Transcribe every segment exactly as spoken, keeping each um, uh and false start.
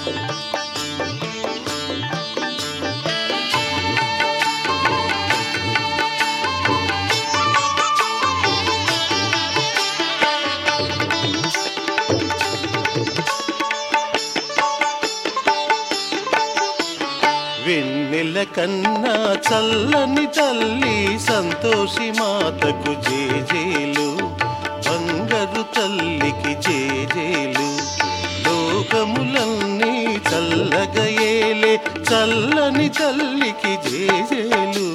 వెన్నెల కన్నా చల్లని తల్లి సంతోషి మాతకు జేజేలు, బంగారు తల్లికి జేజేలు. లోకములన్నీ చల్లగా ఏలే చల్లని తల్లికి జేజేలు.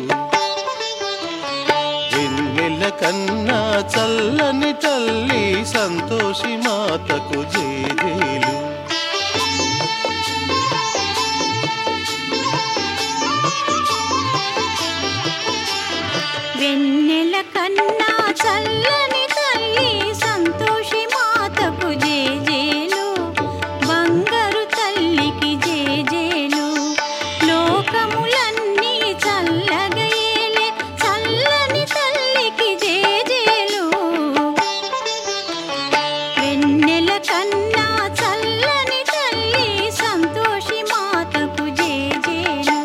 వెన్నెల కన్నా చల్లని తల్లి సంతోషి మాతకు జేజేలు. వెన్నెల కన్నా చల్లని తల్లి సంతోషి మాతకు జేజేలు, బంగారు తల్లికి జేజేలు. లోకములన్నీ చల్లగా ఏలే చల్లని తల్లికి జేజేలు. వెన్నెల కన్నా చల్లని తల్లి సంతోషి మాతకు జేజేలు.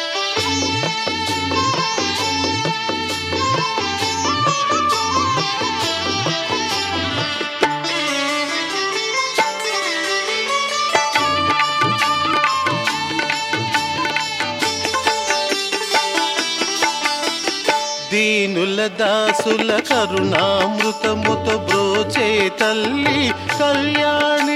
దీనుల దాసుల కరుణామృతముతో బ్రోచే తల్లి కళ్యాణి.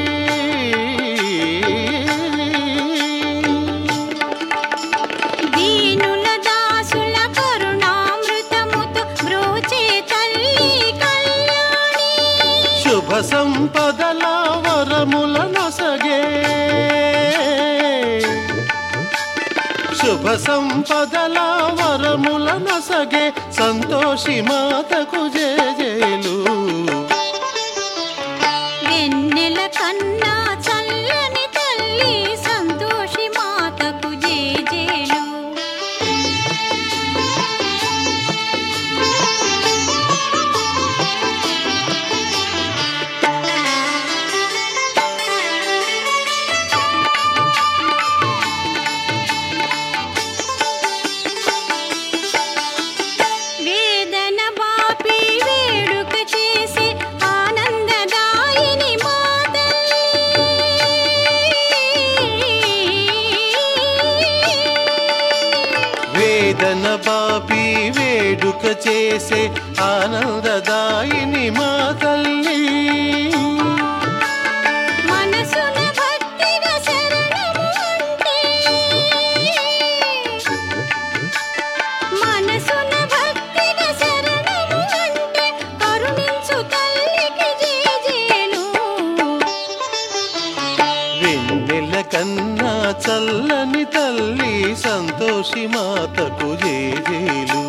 దీనుల దాసుల కరుణామృతముతో బ్రోచే తల్లి కళ్యాణి. శుభ సంపదల వరముల నొసగే, శుభ సంపదల వరముల నొసగే సంతోషి మాతకు జేజేలు. వెన్నెల కన్నా చల్లని తల్లి సంతోషి మాతకు జేజేలు. వేదన బాపి వేడుక చేసి ఆనందదాయిని మా తల్లి. వేదన బాపి వేడుక చేసే ఆనందదాయిని మా తల్లి. మనసున భక్తిగా శరణము అంటే, మనసున భక్తిగా శరణము అంటే కరుణించు తల్లికి జేజేలు. వెన్నెల కన్నా చల్లని తల్లి సంతోషి మాతకు జేజేలు.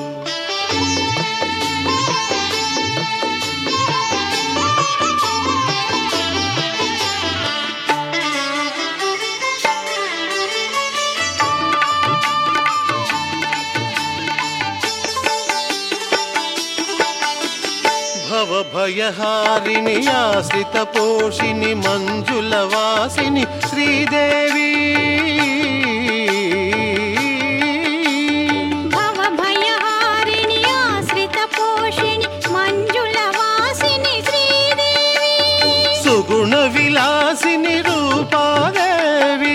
భవభయహారిణి ఆశ్రిత పోషిణి మంజుల వాసిని శ్రీదేవి. భవభయహారిణి ఆశ్రిత పోషిణి మంజుల వాసిని శ్రీదేవి. సుగుణ విలాసిని రూపాదేవి,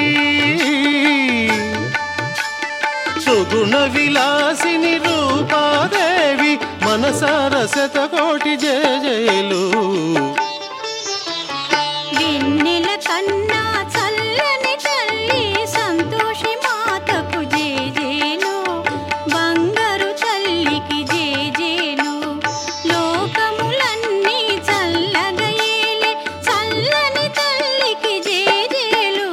సుగుణ విలాసిని రూపాదేవి మనసార శతకోటి జేజేలు. వెన్నెల కన్నా చల్లని తల్లి సంతోషి మాతకు జేజేలు, బంగారు తల్లికి జేజేలు. లోకములన్నీ చల్లగా ఏలే చల్లని తల్లికి జేజేలు.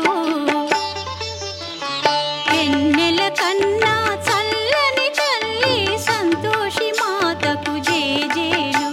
వెన్నెల కన్నా చల్లని తల్లి సంతోషి మాతకు జేజేలు.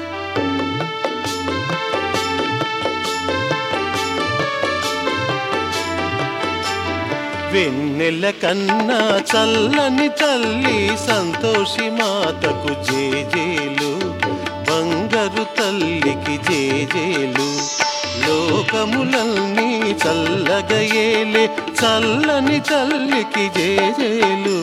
వెన్నెల కన్నా చల్లని తల్లి సంతోషి మాతకు జేజేలు, బంగారు తల్లికి జేజేలు. లోకములన్నీ చల్లగా ఏలే చల్లని తల్లికి జేజేలు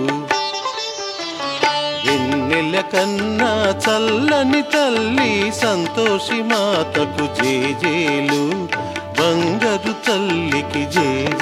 వెన్నెల కన్నా చల్లని తల్లి సంతోషి మాతకు జేజేలు బంగారు తల్లికి జే